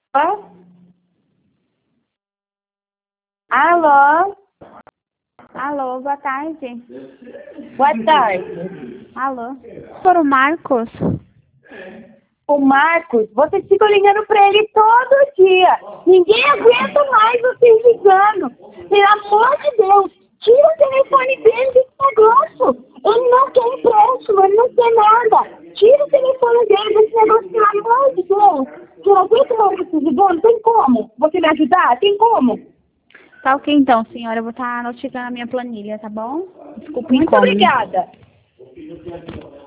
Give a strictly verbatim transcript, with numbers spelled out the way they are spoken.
Alô? Alô, boa tarde. Boa tarde. Alô? Por o Marcos? O Marcos, vocês ficam ligando pra ele todo dia. Ninguém aguenta mais vocês ligando. Pelo amor de Deus, tira o telefone dele desse negócio. Ele não quer empréstimo, ele não quer nada. Tira o telefone dele desse negócio, pelo amor de Deus. Eu não aguento mais vocês ligando, não tem como. Você me ajudar? Tem como? Tá ok então, senhora. Eu vou estar notificando a minha planilha, tá bom? Desculpe o Muito incômodo. obrigada.